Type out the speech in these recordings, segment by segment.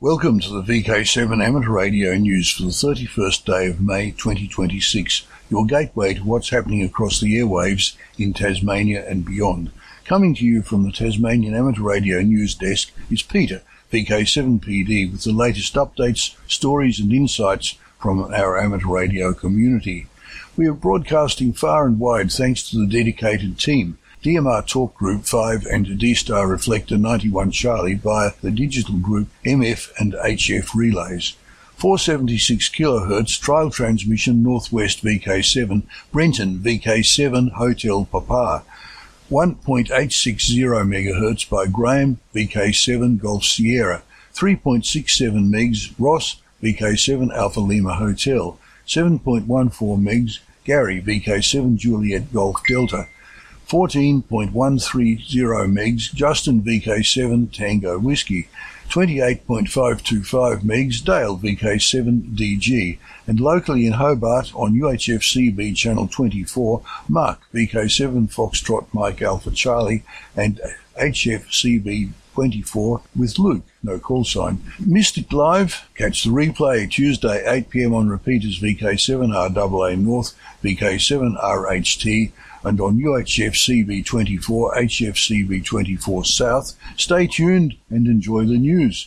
Welcome to the VK7 Amateur Radio News for the 31st day of May 2026, your gateway to what's happening across the airwaves in Tasmania and beyond. Coming to you from the Tasmanian Amateur Radio News Desk is Peter, VK7PD, with the latest updates, stories and insights from our amateur radio community. We are broadcasting far and wide thanks to the dedicated team, DMR Talk Group 5 and D-Star Reflector 91 Charlie via the digital group MF and HF relays. 476 kHz trial transmission Northwest VK7, Brenton VK7 Hotel Papa. 1.860 MHz by Graham VK7 Golf Sierra. 3.67 MHz Ross VK7 Alpha Lima Hotel. 7.14 MHz Gary VK7 Juliet Golf Delta. 14.130 MHz Justin VK7 Tango Whiskey, 28.525 MHz Dale VK7 DG, and locally in Hobart on UHF-CB Channel 24, Mark VK7 Foxtrot Mike Alpha Charlie, and HF-CB 24 with Luke, no call sign. Mystic Live, catch the replay Tuesday 8 p.m. on repeaters VK7 RAA North, VK7 RHT, and on UHF CB24, HF CB24 South. Stay tuned and enjoy the news.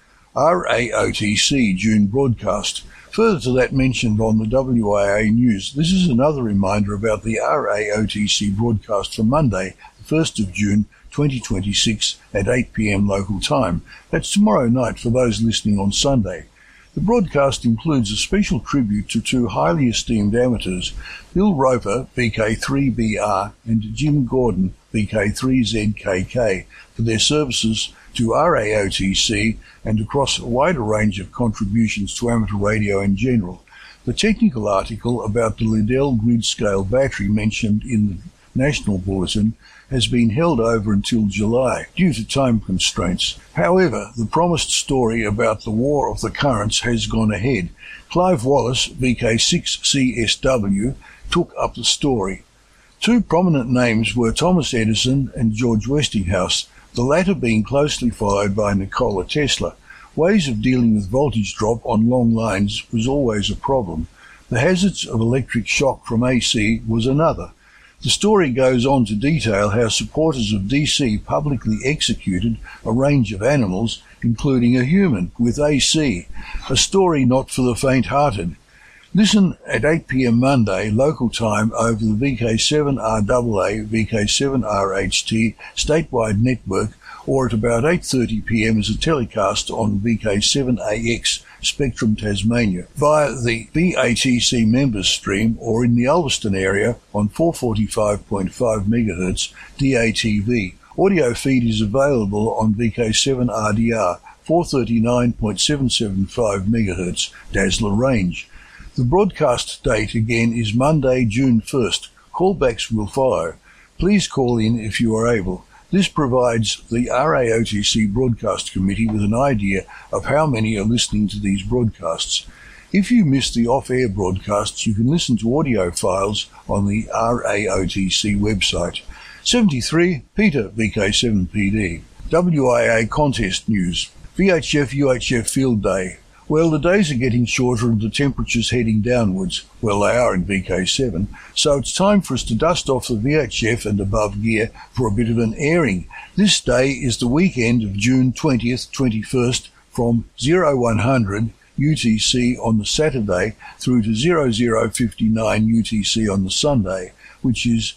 RAOTC June broadcast. Further to that mentioned on the WIA News, this is another reminder about the RAOTC broadcast for Monday, the 1st of June 2026 at 8 p.m. local time. That's tomorrow night for those listening on Sunday. The broadcast includes a special tribute to two highly esteemed amateurs, Bill Roper, VK3BR, and Jim Gordon, VK3ZKK, for their services to RAOTC and across a wider range of contributions to amateur radio in general. The technical article about the Liddell grid-scale battery mentioned in the National Bulletin has been held over until July due to time constraints. However, the promised story about the War of the Currents has gone ahead. Clive Wallace, VK6CSW, took up the story. Two prominent names were Thomas Edison and George Westinghouse, the latter being closely followed by Nikola Tesla. Ways of dealing with voltage drop on long lines was always a problem. The hazards of electric shock from AC was another. The story goes on to detail how supporters of DC publicly executed a range of animals, including a human, with AC, a story not for the faint-hearted. Listen at 8 p.m. Monday, local time, over the VK7 RAA, VK7 RHT statewide network, or at about 8:30 p.m. as a telecast on VK7AX Spectrum Tasmania via the BATC members stream, or in the Ulverston area on 445.5 MHz DATV. Audio feed is available on VK7 RDR 439.775 MHz Dazzler range. The broadcast date again is Monday, June 1st. Callbacks will follow. Please call in if you are able. This provides the RAOTC Broadcast Committee with an idea of how many are listening to these broadcasts. If you miss the off-air broadcasts, you can listen to audio files on the RAOTC website. 73, Peter, VK7PD. WIA Contest News. VHF-UHF Field Day. Well, the days are getting shorter and the temperatures heading downwards. Well, they are in VK7. So it's time for us to dust off the VHF and above gear for a bit of an airing. This day is the weekend of June 20th, 21st from 0100 UTC on the Saturday through to 0059 UTC on the Sunday, which is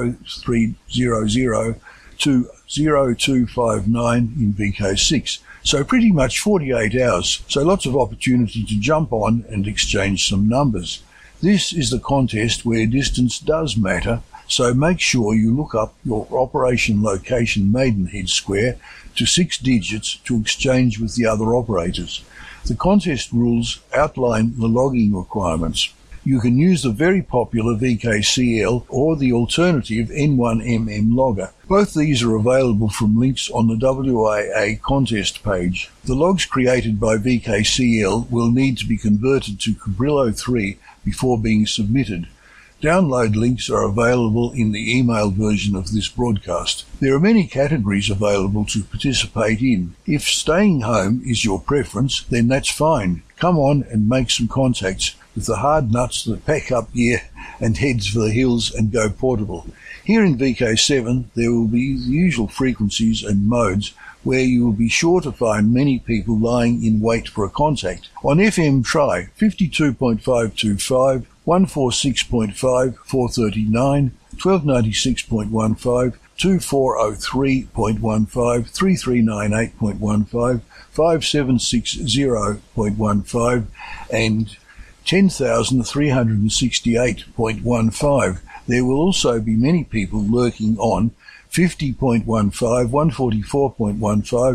0300 to 0259 in VK6. So pretty much 48 hours, so lots of opportunity to jump on and exchange some numbers. This is the contest where distance does matter, so make sure you look up your operation location Maidenhead Square to 6 digits to exchange with the other operators. The contest rules outline the logging requirements. You can use the very popular VKCL or the alternative N1MM logger. Both these are available from links on the WIA contest page. The logs created by VKCL will need to be converted to Cabrillo 3 before being submitted. Download links are available in the email version of this broadcast. There are many categories available to participate in. If staying home is your preference, then that's fine. Come on and make some contacts with the hard nuts that pack up gear and heads for the hills and go portable. Here in VK7, there will be the usual frequencies and modes where you will be sure to find many people lying in wait for a contact. On FM, try 52.525, 146.5, 439, 1296.15, 2403.15, 3398.15, 5760.15, and 10,368.15. There will also be many people lurking on 50.15, 144.15,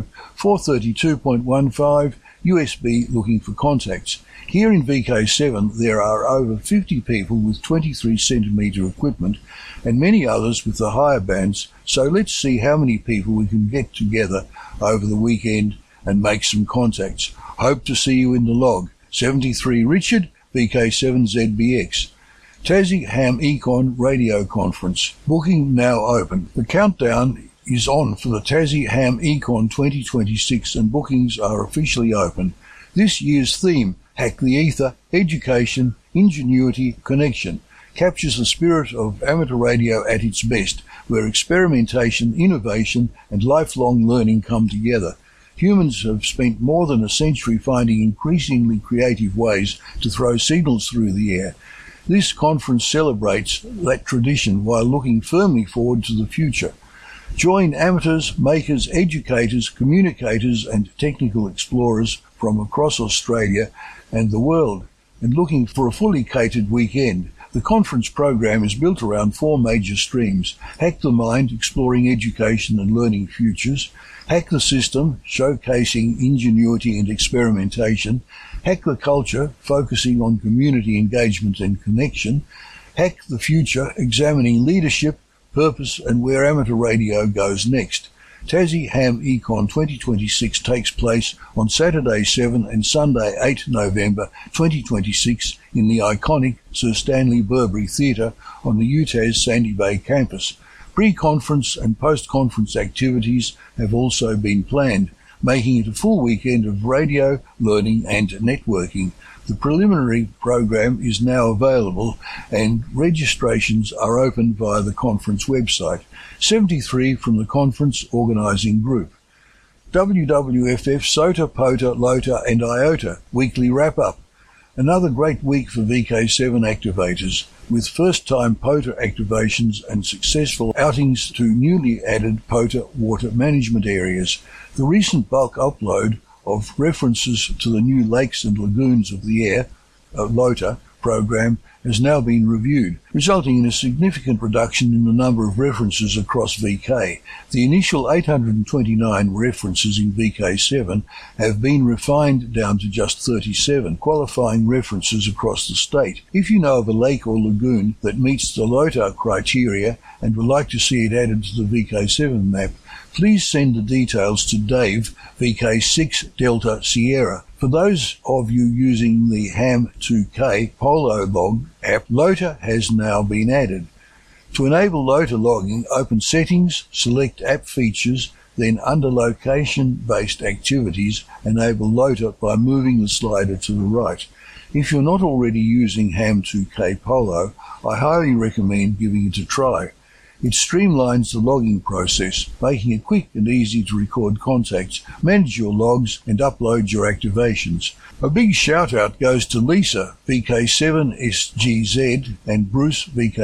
432.15, USB looking for contacts. Here in VK7 there are over 50 people with 23 centimetre equipment and many others with the higher bands, so let's see how many people we can get together over the weekend and make some contacts. Hope to see you in the log. 73 Richard, VK7ZBX. Tassie Ham Econ Radio Conference. Booking now open. The countdown is on for the Tassie Ham Econ 2026 and bookings are officially open. This year's theme, Hack the Ether, Education, Ingenuity, Connection, captures the spirit of amateur radio at its best, where experimentation, innovation and lifelong learning come together. Humans have spent more than a century finding increasingly creative ways to throw signals through the air. This conference celebrates that tradition while looking firmly forward to the future. Join amateurs, makers, educators, communicators and technical explorers from across Australia and the world, and looking for a fully catered weekend. The conference program is built around four major streams: Hack the Mind, exploring education and learning futures; Hack the System, showcasing ingenuity and experimentation; Hack the Culture, focusing on community engagement and connection; Hack the Future, examining leadership, purpose and where amateur radio goes next. Tassie Ham Econ 2026 takes place on Saturday 7 and Sunday 8 November 2026 in the iconic Sir Stanley Burbury Theatre on the UTAS Sandy Bay campus. Pre-conference and post-conference activities have also been planned, making it a full weekend of radio, learning and networking. The preliminary program is now available and registrations are open via the conference website. 73 from the conference organising group. WWFF, SOTA, POTA, LOTA and IOTA weekly wrap-up. Another great week for VK7 activators, with first-time POTA activations and successful outings to newly added POTA water management areas. The recent bulk upload of references to the new lakes and lagoons of the air, LOTA, program has now been reviewed, resulting in a significant reduction in the number of references across VK. The initial 829 references in VK7 have been refined down to just 37, qualifying references across the state. If you know of a lake or lagoon that meets the LOTA criteria and would like to see it added to the VK7 map, please send the details to Dave, VK6 Delta Sierra. For those of you using the Ham2K Polo log app, LOTA has now been added. To enable LOTA logging, open Settings, select App Features, then under Location-Based Activities, enable LOTA by moving the slider to the right. If you're not already using Ham2K Polo, I highly recommend giving it a try. It streamlines the logging process, making it quick and easy to record contacts, manage your logs, and upload your activations. A big shout-out goes to Lisa, VK7SGZ, and Bruce,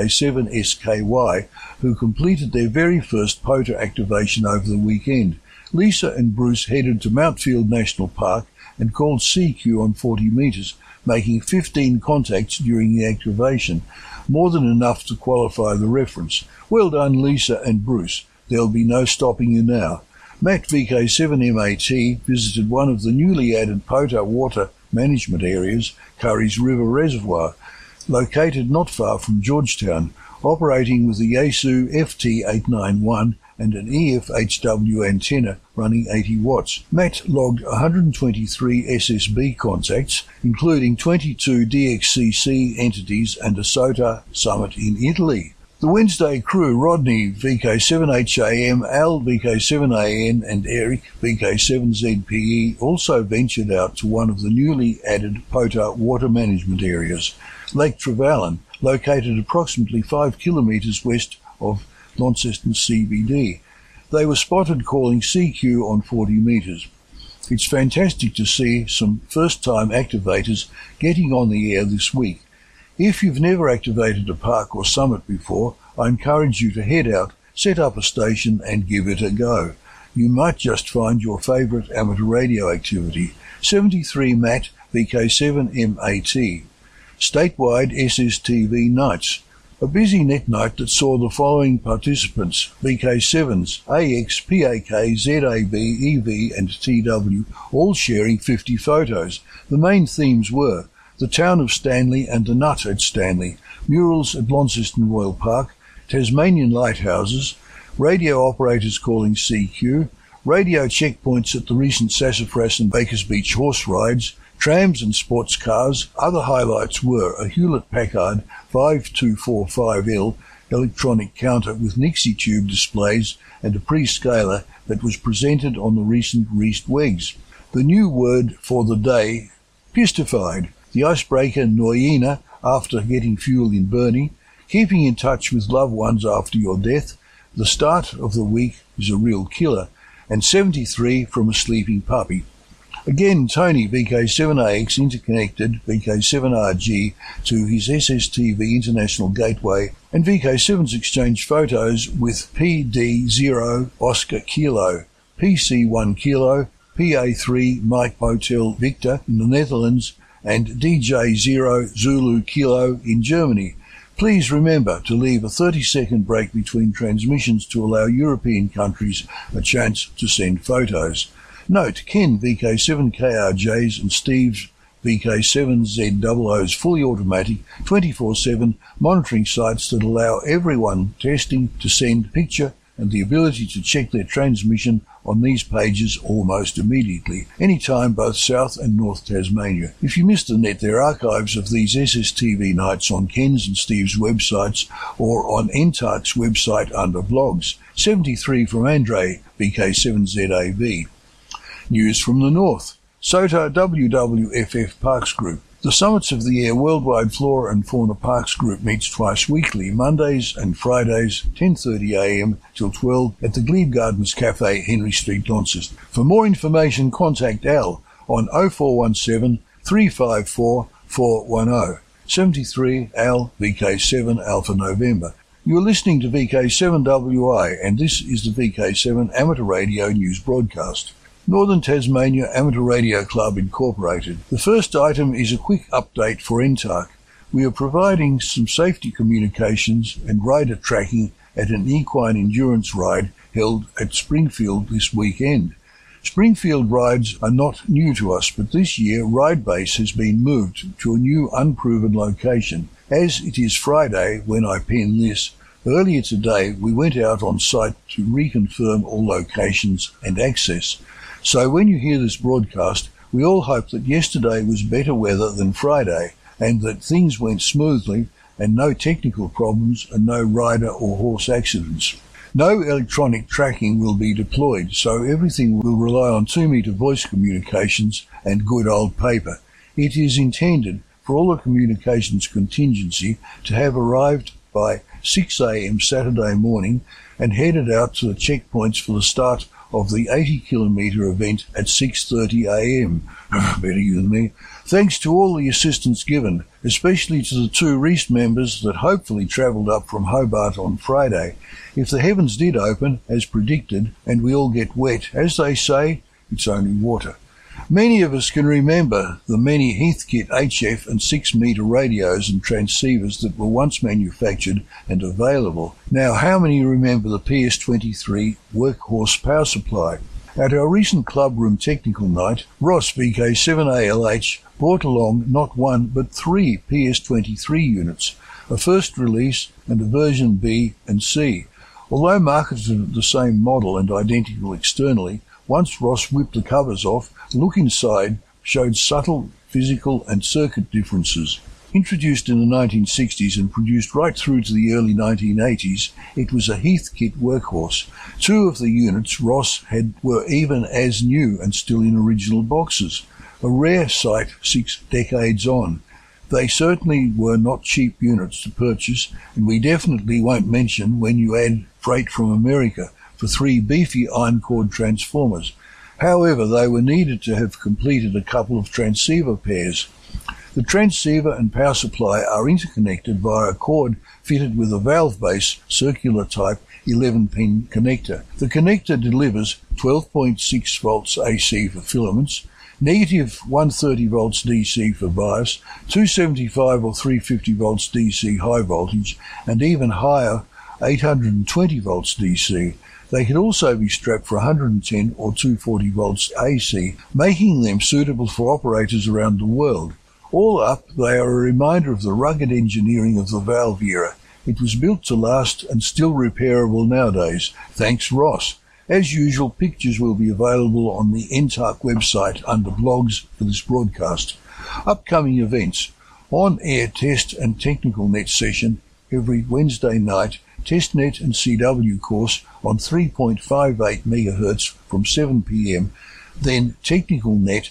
VK7SKY, who completed their very first POTA activation over the weekend. Lisa and Bruce headed to Mountfield National Park and called CQ on 40 metres, making 15 contacts during the activation, more than enough to qualify the reference. Well done, Lisa and Bruce. There'll be no stopping you now. Matt, VK7MAT, visited one of the newly added POTA water management areas, Curry's River Reservoir, located not far from Georgetown, operating with the Yaesu FT891 and an EFHW antenna running 80 watts. Matt logged 123 SSB contacts, including 22 DXCC entities and a SOTA summit in Italy. The Wednesday crew, Rodney VK7HAM, Al VK7AN and Eric VK7ZPE, also ventured out to one of the newly added POTA water management areas, Lake Trevelyan, located approximately 5 kilometres west of Launceston CBD. They were spotted calling CQ on 40 metres. It's fantastic to see some first-time activators getting on the air this week. If you've never activated a park or summit before, I encourage you to head out, set up a station and give it a go. You might just find your favourite amateur radio activity. 73 Matt VK7MAT. Statewide SSTV nights. A busy net night that saw the following participants: VK7s, AX, PAK, ZAB, EV and TW, all sharing 50 photos. The main themes were the town of Stanley and the Nut at Stanley, murals at Launceston Royal Park, Tasmanian lighthouses, radio operators calling CQ, radio checkpoints at the recent Sassafras and Bakers Beach horse rides, trams and sports cars. Other highlights were a Hewlett-Packard 5245L electronic counter with Nixie tube displays and a pre-scaler that was presented on the recent Reist Wegs. The new word for the day, pistified. The icebreaker Noyina after getting fuel in Burnie, keeping in touch with loved ones after your death. The start of the week is a real killer, and 73 from a sleeping puppy. Again, Tony VK7AX interconnected VK7RG to his SSTV International Gateway, and VK7's exchanged photos with PD0 Oscar Kilo, PC1 Kilo, PA3 Mike Hotel Victor in the Netherlands, and DJ0 Zulu Kilo in Germany. Please remember to leave a 30-second break between transmissions to allow European countries a chance to send photos. Note, Ken VK7KRJs and Steve's VK7ZOO's fully automatic 24/7 monitoring sites that allow everyone testing to send picture and the ability to check their transmission on these pages almost immediately, anytime both South and North Tasmania. If you missed the net, there are archives of these SSTV nights on Ken's and Steve's websites or on NTARC's website under blogs. 73 from Andre, VK7ZAB. News from the North. SOTA WWFF Parks Group. The Summits of the Air Worldwide Flora and Fauna Parks Group meets twice weekly, Mondays and Fridays, 10:30 a.m. till 12 at the Glebe Gardens Cafe, Henry Street, Launceston. For more information, contact Al on 0417 354 410. 73 Al VK7 Alpha November. You are listening to VK7WI, and this is the VK7 Amateur Radio News Broadcast. Northern Tasmania Amateur Radio Club Incorporated. The first item is a quick update for NTARC. We are providing some safety communications and rider tracking at an equine endurance ride held at Springfield this weekend. Springfield rides are not new to us, but this year Ride Base has been moved to a new unproven location. As it is Friday when I pen this, earlier today we went out on site to reconfirm all locations and access. So when you hear this broadcast, we all hope that yesterday was better weather than Friday and that things went smoothly and no technical problems and no rider or horse accidents. No electronic tracking will be deployed, so everything will rely on 2-meter voice communications and good old paper. It is intended for all the communications contingency to have arrived by 6 a.m. Saturday morning and headed out to the checkpoints for the start of the 80-kilometre event at 6:30 a.m. Better you than me. Thanks to all the assistance given, especially to the 2 Reist members that hopefully travelled up from Hobart on Friday. If the heavens did open, as predicted, and we all get wet, as they say, it's only water. Many of us can remember the many Heathkit HF and 6-metre radios and transceivers that were once manufactured and available. Now, how many remember the PS23 workhorse power supply? At our recent clubroom technical night, Ross VK7ALH brought along not 1 but 3 PS23 units, a first release and a version B and C. Although marketed the same model and identical externally, once Ross whipped the covers off, the look inside showed subtle physical and circuit differences. Introduced in the 1960s and produced right through to the early 1980s, it was a Heathkit workhorse. Two of the units Ross had were even as new and still in original boxes, a rare sight 6 decades on. They certainly were not cheap units to purchase, and we definitely won't mention when you add freight from America for 3 beefy iron-cord transformers. However, they were needed to have completed a couple of transceiver pairs. The transceiver and power supply are interconnected via a cord fitted with a valve-base circular type 11-pin connector. The connector delivers 12.6 volts AC for filaments, negative 130 volts DC for bias, 275 or 350 volts DC high voltage, and even higher 820 volts DC. They could also be strapped for 110 or 240 volts AC, making them suitable for operators around the world. All up, they are a reminder of the rugged engineering of the valve era. It was built to last and still repairable nowadays. Thanks, Ross. As usual, pictures will be available on the NTARC website under blogs for this broadcast. Upcoming events: on-air test and technical net session every Wednesday night, testnet and CW course on 3.58 MHz from 7 p.m, then technical net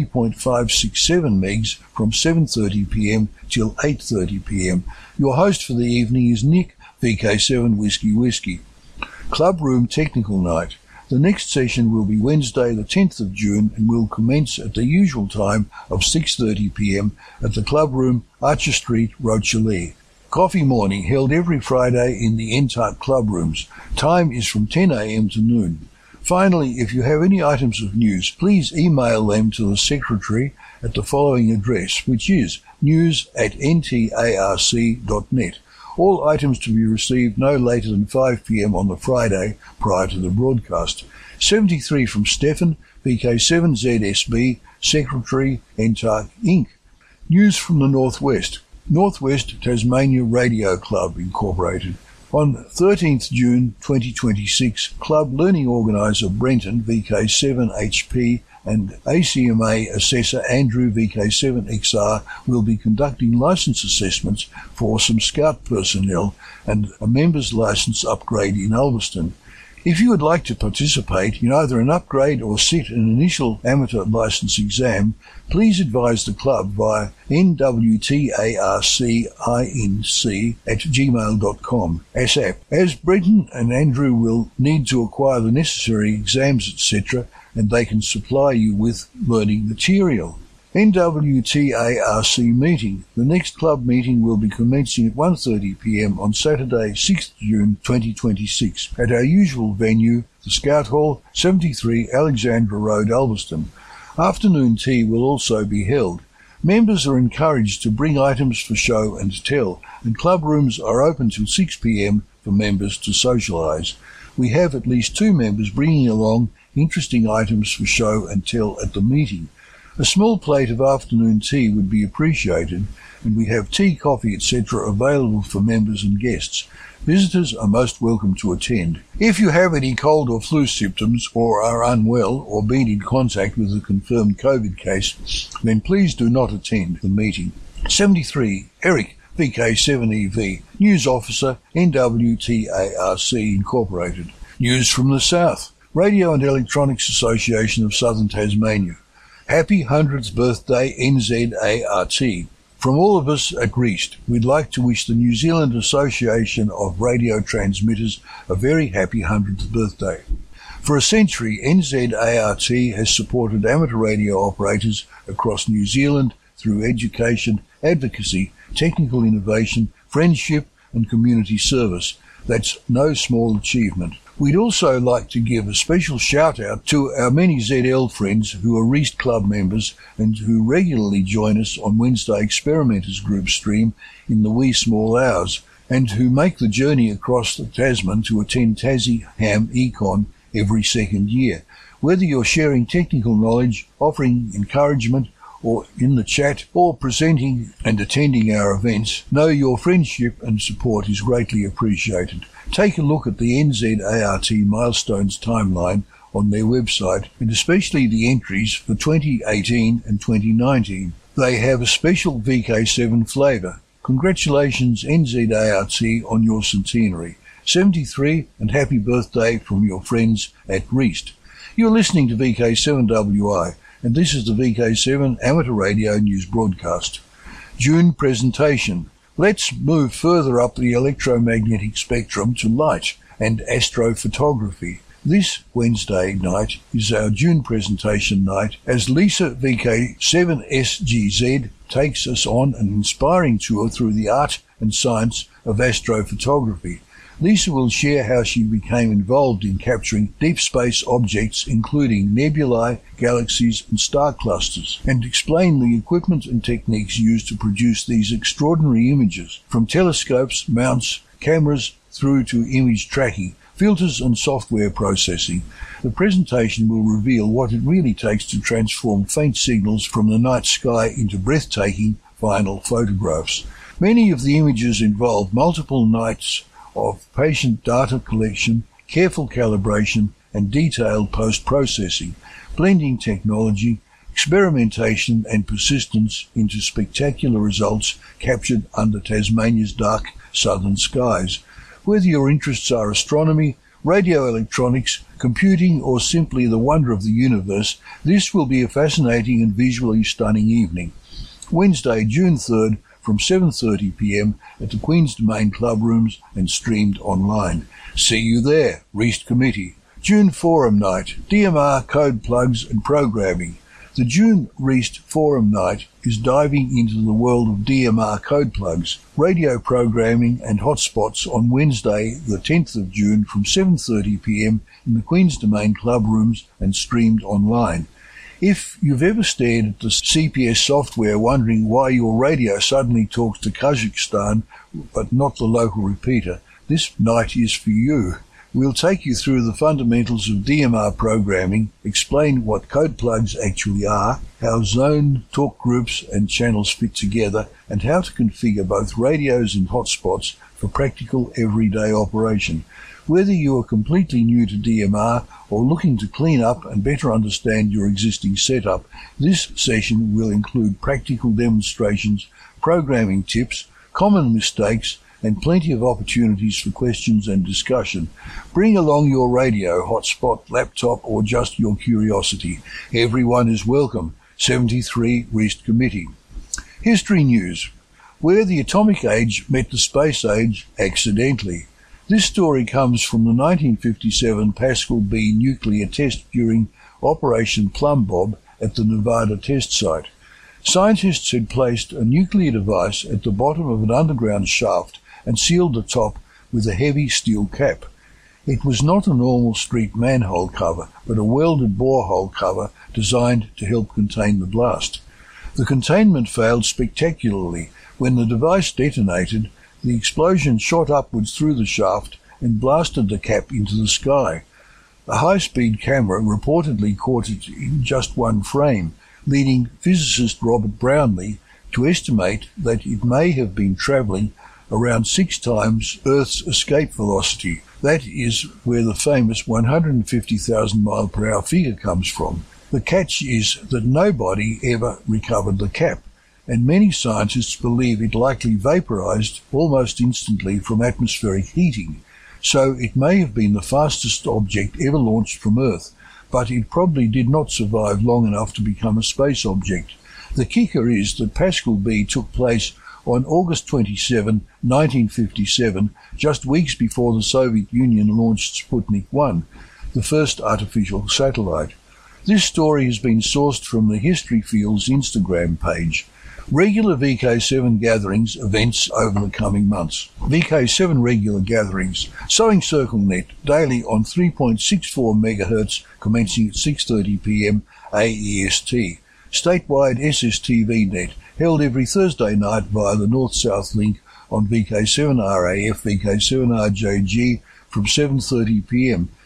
3.567 megs from 7:30 p.m. till 8:30 p.m. Your host for the evening is Nick, VK7 Whiskey. Club Room Technical Night. The next session will be Wednesday the 10th of June and will commence at the usual time of 6:30 p.m. at the Club Room, Archer Street, Rochelle. Coffee morning held every Friday in the NTARC Club Rooms. Time is from 10 a.m. to noon. Finally, if you have any items of news, please email them to the Secretary at the following address, which is news@ntarc.net. All items to be received no later than 5 p.m. on the Friday prior to the broadcast. 73 from Stefan, VK7ZSB, Secretary, NTARC, Inc. News from the Northwest. Northwest Tasmania Radio Club, Incorporated. On 13th June 2026, Club Learning Organiser Brenton, VK7HP, and ACMA Assessor Andrew, VK7XR, will be conducting licence assessments for some Scout personnel and a member's licence upgrade in Ulverston. If you would like to participate in either an upgrade or sit an initial amateur licence exam, please advise the club via nwtarcinc@gmail.com ASAP, as Brenton and Andrew will need to acquire the necessary exams, etc., and they can supply you with learning material. NWTARC meeting. The next club meeting will be commencing at 1:30 p.m. on Saturday, 6th June 2026 at our usual venue, the Scout Hall, 73 Alexandra Road, Ulverston. Afternoon tea will also be held. Members are encouraged to bring items for show and tell, and club rooms are open till 6 p.m. for members to socialise. We have at least 2 members bringing along interesting items for show and tell at the meeting. A small plate of afternoon tea would be appreciated, and we have tea, coffee, etc. available for members and guests. Visitors are most welcome to attend. If you have any cold or flu symptoms or are unwell or been in contact with a confirmed COVID case, then please do not attend the meeting. 73. Eric, VK7EV, News Officer, NWTARC Incorporated. News from the South. Radio and Electronics Association of Southern Tasmania. Happy 100th birthday, NZART. From all of us at REAST, we'd like to wish the New Zealand Association of Radio Transmitters a very happy 100th birthday. For a century, NZART has supported amateur radio operators across New Zealand through education, advocacy, technical innovation, friendship and community service. That's no small achievement. We'd also like to give a special shout out to our many ZL friends who are REAST Club members and who regularly join us on Wednesday Experimenters Group stream in the wee small hours, and who make the journey across the Tasman to attend Tassie Ham Econ every second year. Whether you're sharing technical knowledge, offering encouragement, or in the chat, or presenting and attending our events, know your friendship and support is greatly appreciated. Take a look at the NZART Milestones timeline on their website, and especially the entries for 2018 and 2019. They have a special VK7 flavour. Congratulations NZART on your centenary. 73 and happy birthday from your friends at Reist. You're listening to VK7WI, and this is the VK7 Amateur Radio News Broadcast. June presentation. Let's move further up the electromagnetic spectrum to light and astrophotography. This Wednesday night is our June presentation night as Lisa VK7SGZ takes us on an inspiring tour through the art and science of astrophotography. Lisa will share how she became involved in capturing deep space objects including nebulae, galaxies and star clusters, and explain the equipment and techniques used to produce these extraordinary images, from telescopes, mounts, cameras through to image tracking, filters and software processing. The presentation will reveal what it really takes to transform faint signals from the night sky into breathtaking final photographs. Many of the images involve multiple nights of patient data collection, careful calibration and detailed post-processing, blending technology, experimentation and persistence into spectacular results captured under Tasmania's dark southern skies. Whether your interests are astronomy, radio electronics, computing or simply the wonder of the universe, this will be a fascinating and visually stunning evening. Wednesday, June 3rd, from 7:30 p.m. at the Queen's Domain Club Rooms and streamed online. See you there, Reist Committee. June Forum Night, DMR Code Plugs and Programming. The June Reist Forum Night is diving into the world of DMR code plugs, radio programming and hotspots on Wednesday, the 10th of June from 7:30 p.m. in the Queen's Domain Club Rooms and streamed online. If you've ever stared at the CPS software wondering why your radio suddenly talks to Kazakhstan but not the local repeater, this night is for you. We'll take you through the fundamentals of DMR programming, explain what code plugs actually are, how zone, talk groups and channels fit together, and how to configure both radios and hotspots for practical everyday operation. Whether you are completely new to DMR or looking to clean up and better understand your existing setup, this session will include practical demonstrations, programming tips, common mistakes, and plenty of opportunities for questions and discussion. Bring along your radio, hotspot, laptop, or just your curiosity. Everyone is welcome. 73 Reist Committee. History news. Where the atomic age met the space age accidentally. This story comes from the 1957 Pascal B nuclear test during Operation Plum Bob at the Nevada test site. Scientists had placed a nuclear device at the bottom of an underground shaft and sealed the top with a heavy steel cap. It was not a normal street manhole cover, but a welded borehole cover designed to help contain the blast. The containment failed spectacularly. When the device detonated, the explosion shot upwards through the shaft and blasted the cap into the sky. A high-speed camera reportedly caught it in just one frame, leading physicist Robert Brownlee to estimate that it may have been travelling around 6 times Earth's escape velocity. That is where the famous 150,000 mile per hour figure comes from. The catch is that nobody ever recovered the cap, and many scientists believe it likely vaporized almost instantly from atmospheric heating, so it may have been the fastest object ever launched from Earth, but it probably did not survive long enough to become a space object. The kicker is that Pascal B took place on August 27, 1957, just weeks before the Soviet Union launched Sputnik 1, the first artificial satellite. This story has been sourced from the History Field's Instagram page. Regular VK7 gatherings, events over the coming months. VK7 regular gatherings. Sewing Circle Net, daily on 3.64 MHz, commencing at 6:30 p.m. AEST. Statewide SSTV Net, held every Thursday night via the North-South link on VK7RAF, VK7RJG from 7:30 p.m.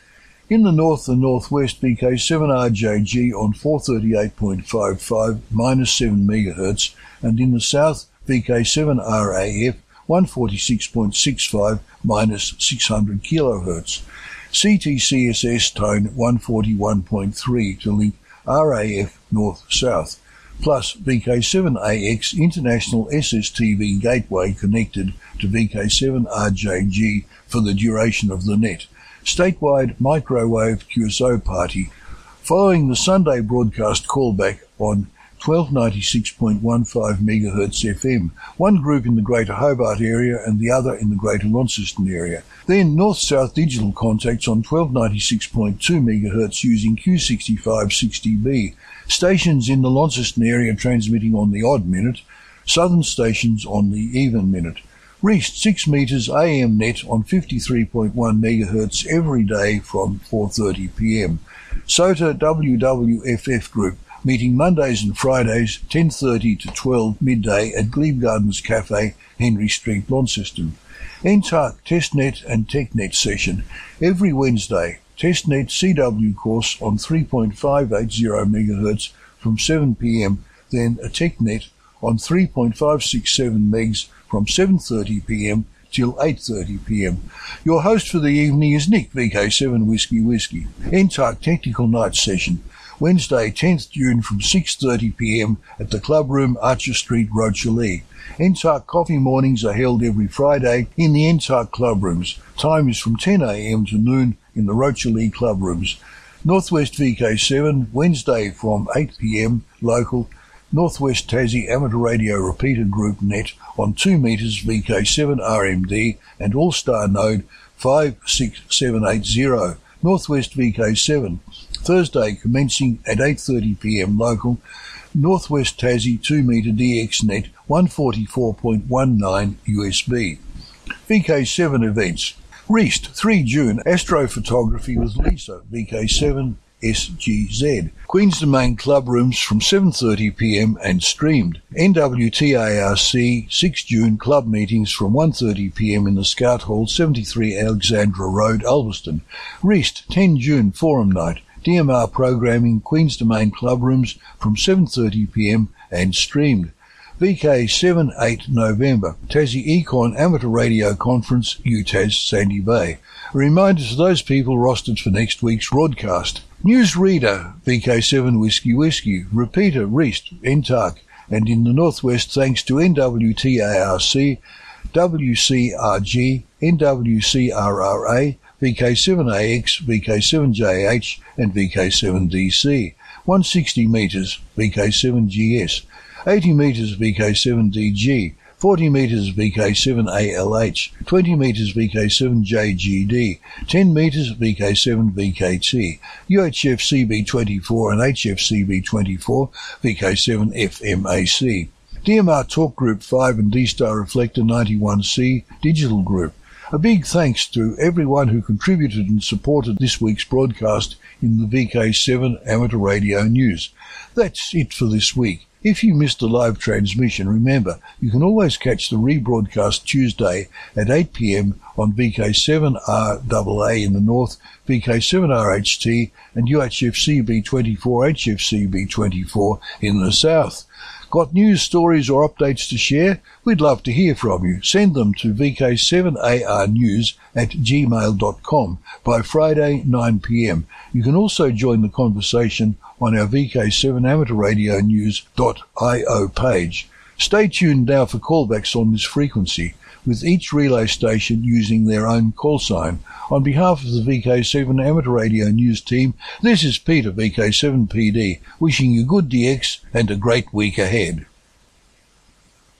In the north and northwest, VK7RJG on 438.55 minus 7 MHz, and in the south, VK7RAF 146.65 minus 600 kHz. CTCSS tone 141.3 to link RAF north-south, plus VK7AX international SSTV gateway connected to VK7RJG for the duration of the net. Statewide microwave QSO party. Following the Sunday broadcast callback on 1296.15 MHz FM, one group in the Greater Hobart area and the other in the Greater Launceston area. Then north-south digital contacts on 1296.2 MHz using Q6560B. Stations in the Launceston area transmitting on the odd minute, southern stations on the even minute. Reached 6 metres AM net on 53.1 MHz every day from 4:30 p.m. SOTA WWFF group meeting Mondays and Fridays 10:30 to 12 midday at Glebe Gardens Cafe, Henry Street, Launceston. NTARC TestNet and TechNet session every Wednesday. TestNet CW course on 3.580 MHz from 7 p.m. Then a TechNet on 3.567 megs from 7:30 p.m. till 8:30 p.m. Your host for the evening is Nick, VK7 Whiskey Whiskey. NTARC Technical Night Session, Wednesday 10th June from 6:30 p.m. at the Club Room, Archer Street, Rochalee. NTARC Coffee Mornings are held every Friday in the NTARC Club Rooms. Time is from 10 a.m. to noon in the Rochalee Club Rooms. Northwest VK7, Wednesday from 8 p.m. local. Northwest Tassie Amateur Radio Repeater Group Net on 2 metres VK7 RMD and All-Star Node 56780. Northwest VK7, Thursday commencing at 8:30 p.m. local. Northwest Tassie 2 metre DX Net 144.19 USB. VK7 events. Reached 3 June Astrophotography with Lisa, VK7 SGZ. Queen's Domain Club Rooms from 7:30 p.m. and streamed. NWTARC 6 June Club Meetings from 1:30 p.m. in the Scout Hall, 73 Alexandra Road, Ulverston. Reached 10 June Forum Night. DMR Programming Queen's Domain Club Rooms from 7:30 p.m. and streamed. VK7 8 November Tassie Econ Amateur Radio Conference, UTAS Sandy Bay. A reminder to those people rostered for next week's broadcast. Newsreader VK7 Whiskey Whiskey. Repeater Reist NTARC. And in the northwest, thanks to NWTARC, WCRG, NWCRRA, VK7AX, VK7JH and VK7DC. 160 metres VK7GS. 80 metres VK7DG, 40 metres VK7ALH, 20 metres VK7JGD, 10 metres VK7VKT, UHF CB24 and HF CB24, VK7FMAC. DMR Talk Group 5 and D-Star Reflector 91C Digital Group. A big thanks to everyone who contributed and supported this week's broadcast in the VK7 Amateur Radio News. That's it for this week. If you missed a live transmission, remember, you can always catch the rebroadcast Tuesday at 8 p.m. on VK7RAA in the north, VK7RHT and UHF-CB24, HF-CB24 in the south. Got news, stories or updates to share? We'd love to hear from you. Send them to vk7arnews@gmail.com by Friday 9 p.m. You can also join the conversation on our VK7 Amateur Radio News.io page. Stay tuned now for callbacks on this frequency, with each relay station using their own call sign. On behalf of the VK7 Amateur Radio News team, this is Peter, VK7PD, wishing you good DX and a great week ahead.